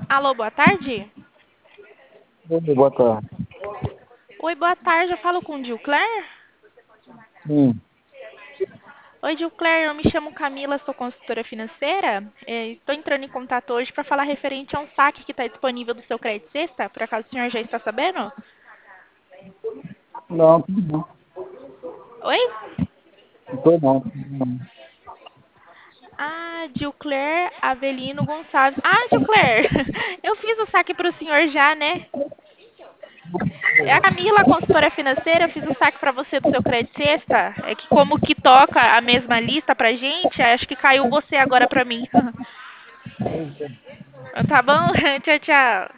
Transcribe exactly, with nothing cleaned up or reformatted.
Alô, boa tarde? Oi, boa tarde. Oi, boa tarde. Eu falo com o Dilcler? Sim, Oi, Dilcler. Eu me chamo Camila, sou consultora financeira. É, estou entrando em contato hoje para falar referente a um saque que está disponível do seu crédito sexta. Por acaso o senhor já está sabendo? não, tudo bom. Oi? Não tô não, não. Ah, Dilcler Avelino Gonçalves. Ah, Dilcler, eu fiz o saque para o senhor já, né? É a Camila, consultora financeira, eu fiz o saque para você do seu crédito sexta. É que como que toca a mesma lista pra gente, acho que caiu você agora para mim. Tá bom? Tchau, tchau.